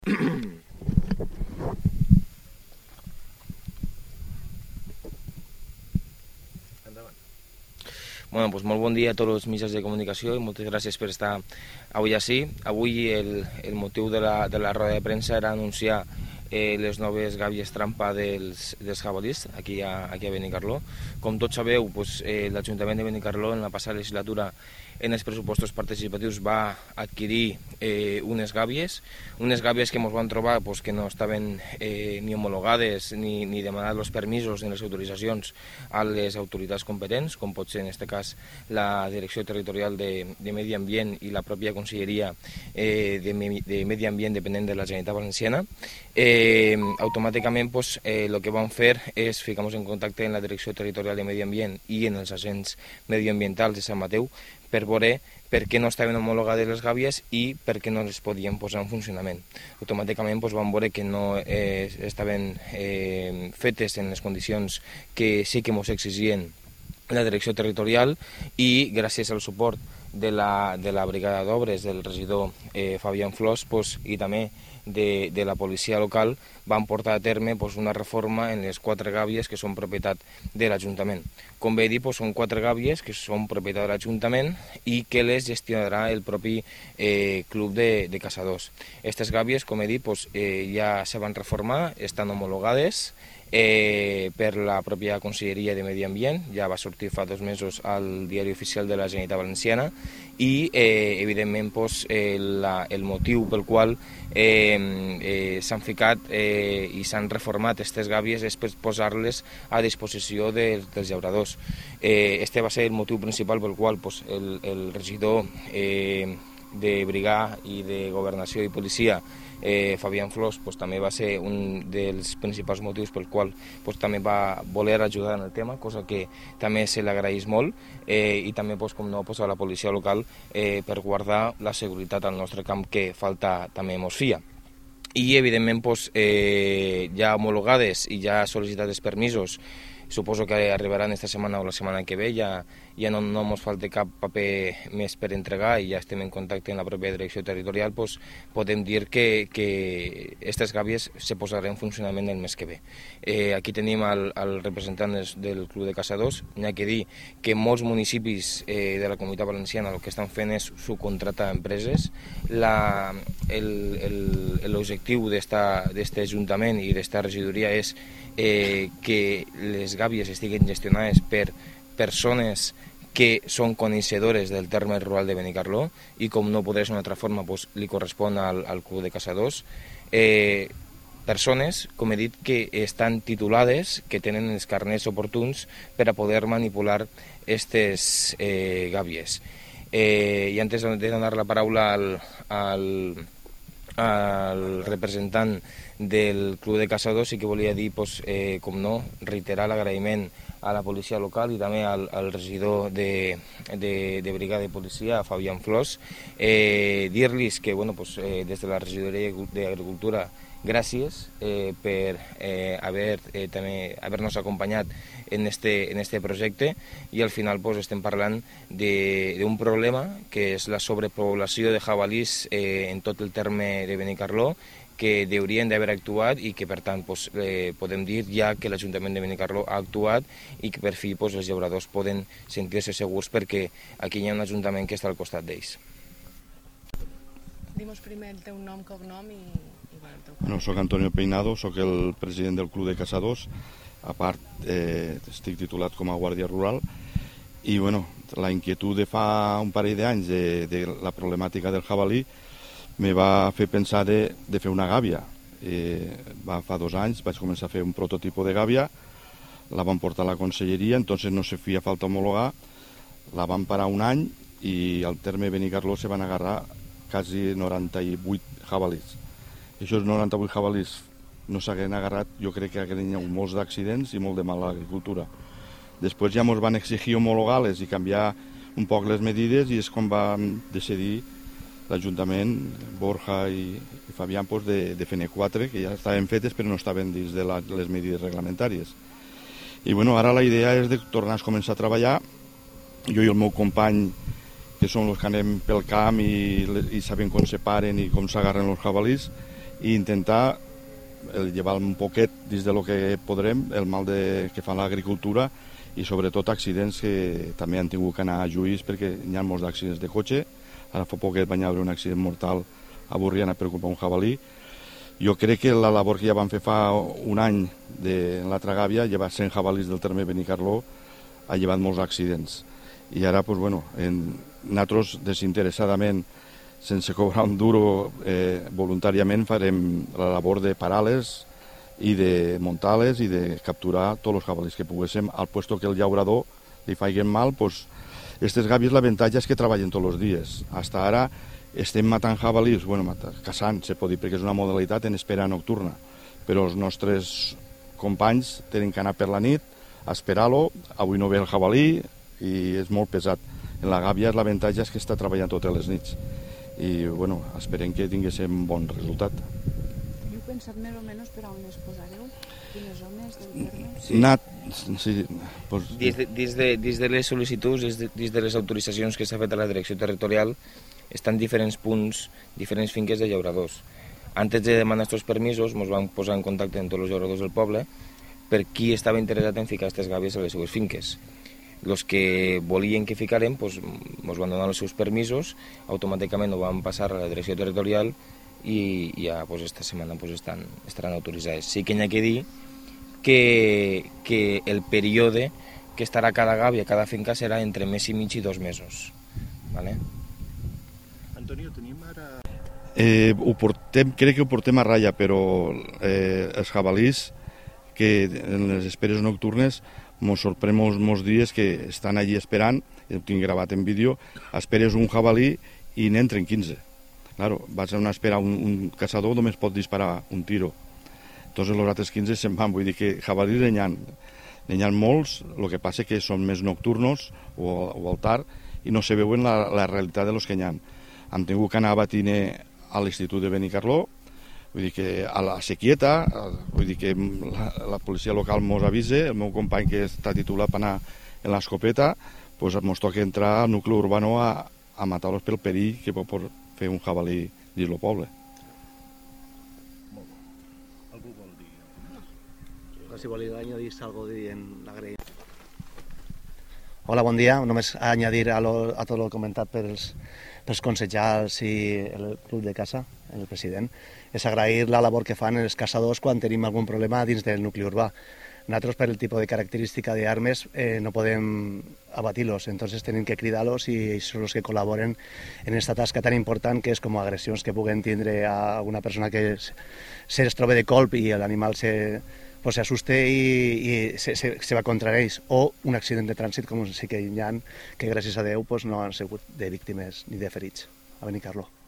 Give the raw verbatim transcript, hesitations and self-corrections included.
Bueno, pues molt bon dia a tots els mitjans de comunicació i moltes gràcies per estar avui així. Avui el, el motiu de la, de la roda de premsa era anunciar eh, les noves gàbies trampa dels, dels jabalís aquí a, aquí a Benicarló. Com tots sabeu, pues, eh, l'Ajuntament de Benicarló en la passada legislatura en els pressupostos participatius va adquirir eh, unes gàbies, unes gàbies que ens van trobar pues, que no estaven eh, ni homologades ni, ni demanat els permisos ni les autoritzacions a les autoritats competents, com pot ser en aquest cas la Direcció Territorial de, de Medi Ambient i la pròpia Conselleria eh, de, de Medi Ambient dependent de la Generalitat Valenciana. Eh, automàticament pues, eh, el que vam fer és ficar-nos en contacte amb la Direcció Territorial de Medi Ambient i en els agents medioambientals de Sant Mateu per veure per què no estaven homologades les gàbies i per què no les podien posar en funcionament. Automàticament doncs, vam veure que no eh, estaven eh, fetes en les condicions que sí que ens exigien la direcció territorial i gràcies al suport de la, de la brigada d'obres del regidor eh, Fabián Flors pues, i també de, de la policia local van portar a terme pues, una reforma en les quatre gàbies que són propietat de l'Ajuntament. Com bé he dit, pues, són quatre gàbies que són propietat de l'Ajuntament i que les gestionarà el propi eh, club de, de caçadors. Aquestes gàbies, com he dit, pues, eh, ja se van reformar, estan homologades Eh, per la pròpia Conselleria de Medi Ambient, ja va sortir fa dos mesos al diari oficial de la Generalitat Valenciana i eh, evidentment pues, eh, la, el motiu pel qual eh, eh, s'han ficat eh, i s'han reformat aquestes gàbies és per posar-les a disposició de, dels llauradors. Eh, este va ser el motiu principal pel qual pues, el, el regidor eh, de Brigà i de Governació i Policia Eh, Fabián Flors pues, també va ser un dels principals motius pel qual pues, també va voler ajudar en el tema, cosa que també se l'agraeix molt eh, i també pues, com no, pues, a la policia local eh, per guardar la seguretat al nostre camp que falta també mos fia. I evidentment pues, eh, ja homologades i ja sol·licitats permisos, suposo que arribaran esta setmana o la setmana que ve, ja, ja no, no ens falta cap paper més per entregar i ja estem en contacte amb la pròpia direcció territorial, pues, podem dir que aquestes gàbies se posaran en funcionament el mes que ve. Eh, aquí tenim el, el representant del Club de Caçadors. N'hi ha que dir que molts municipis eh, de la Comunitat Valenciana el que estan fent és subcontratar empreses. L'objectiu d'aquest Ajuntament i d'esta regidoria és eh, que les gàbies estiguin gestionades per persones que són coneixedores del terme rural de Benicarló i com no podrà ser d'una altra forma pues, li correspon al, al Club de Caçadors. Eh, persones, com he dit, que estan titulades, que tenen els carnets oportuns per a poder manipular aquestes eh, gàbies. Eh, I antes de donar la paraula al, al, al representant del Club de Caçadors sí que volia dir, pues, eh, com no, reiterar l'agraïment a la policia local i també al, al regidor de, de, de brigada de policia, a Fabián Flors, eh, dir-los que bueno, pues, eh, des de la regidoria d'Agricultura gràcies eh, per eh, haver, eh, també haver-nos acompanyat en este, en este projecte i al final pues, estem parlant d'un problema que és la sobrepoblació de jabalís eh, en tot el terme de Benicarló, que haurien d'haver actuat i que per tant pues, eh, podem dir ja que l'Ajuntament de Benicarló ha actuat i que per fi pues, els llauradors poden sentir-se segurs perquè aquí hi ha un Ajuntament que està al costat d'ells. Dimos primer el teu nom, cognom i... i bueno, el teu bueno, soc Antonio Peinado, soc el president del Club de Caçadors, a part eh, estic titulat com a guàrdia rural i bueno, la inquietud de fa un parell d'anys de, de la problemàtica del jabalí me va fer pensar de, de fer una gàbia. Eh, va, fa dos anys vaig començar a fer un prototipo de gàbia, la vam portar a la conselleria, entonces no se feia falta homologar, la vam parar un any i al terme Benicarló se van agarrar quasi noranta-vuit jabalís. Aquests noranta-vuit jabalís no s'hagueren agarrat, jo crec que hagueren hagut molts d'accidents i molt de mala agricultura. Després ja ens van exigir homologar-les i canviar un poc les medides i és com vam decidir l'Ajuntament, Borja i, i Fabián, pues, de, de fer-ne quatre, que ja estaven fetes però no estaven dins de la, les medides reglamentàries. I bueno, ara la idea és de tornar a començar a treballar. Jo i el meu company, que som els que anem pel camp i, i sabem com se paren i com s'agarren els jabalís, i intentar llevar un poquet dins de lo que podrem el mal de, que fa l'agricultura i sobretot accidents que també han tingut que anar a juís perquè hi ha molts accidents de cotxe. Ara fa poquet va haver un accident mortal a Borriana per culpa d'un jabalí. Jo crec que la labor que ja vam fer fa un any de l'altra gàbia, llevar cent jabalís del terme Benicarló, ha llevat molts accidents. I ara, doncs, bueno, en, nosaltres desinteressadament, sense cobrar un duro, eh, voluntàriament farem la labor de parar-les i de muntar-les i de capturar tots els jabalís que poguéssim, al puesto que el llaurador li faiguen mal, doncs, aquestes gàbies l'avantatge és que treballen tots els dies. Hasta ara estem matant jabalís, bueno, matant, caçant, se pot dir, perquè és una modalitat en espera nocturna, però els nostres companys tenen que anar per la nit a esperar-lo, avui no ve el jabalí i és molt pesat. En la gàbia l'avantatge és que està treballant totes les nits i, bueno, esperem que tinguéssim un bon resultat. Heu pensat més o menys per a on es posareu? Quines zones del terme? Sí. Nat, sí, pues... Dins de, dins de, dins de les sol·licituds, dins de, dins de les autoritzacions que s'ha fet a la direcció territorial, estan diferents punts, diferents finques de llauradors. Antes de demanar aquests permisos, ens vam posar en contacte amb tots els llauradors del poble per qui estava interessat en ficar aquestes gàbies a les seues finques. Els que volien que ficarem ens doncs, van donar els seus permisos, automàticament ho van passar a la direcció territorial i ja doncs, esta setmana doncs, estan, estaran autoritzades. Sí que hi ha que dir que, que el període que estarà cada gàbia, cada finca, serà entre mes i mig i dos mesos. Vale? Antonio, tenim ara... Eh, ho portem, crec que ho portem a ratlla, però eh, els jabalís que en les esperes nocturnes ens sorprèn molts, molts dies que estan allí esperant, ho tinc gravat en vídeo, esperes un jabalí i n'entren quinze. Claro, vas a una espera, un, un caçador només pot disparar un tiro. Tots els altres quinze se'n van, vull dir que jabalís n'hi ha, n'hi ha molts, el que passa que són més nocturnos o, o al tard i no se veuen la, la realitat de los que n'hi ha. Hem tingut que anar a batiner a l'Institut de Benicarló, vull dir que a la sequieta, vull dir que la, la policia local mos avisa, el meu company que està titulat per anar en l'escopeta, doncs ens toca entrar al nucli urbano a, a matar-los pel perill que pot fer un jabalí dins el poble. Algú vol dir? Si volia añadir algo en l'agraïment. Hola, bon dia. Només añadir a, lo, a tot el comentat pels, pels consellers i el club de caça, el president, és agrair la labor que fan els caçadors quan tenim algun problema dins del nucli urbà. Nosaltres, per el tipus de característica d'armes, eh, no podem abatir-los, entonces tenim que cridar-los i ells són els que col·laboren en aquesta tasca tan important que és com agressions que puguen tindre a alguna persona que se es troba de colp i l'animal se... pues se asuste i, i se, se, se va contra ells, o un accident de trànsit com sí que hi ha, que gràcies a Déu pues, no han sigut de víctimes ni de ferits a Benicarló.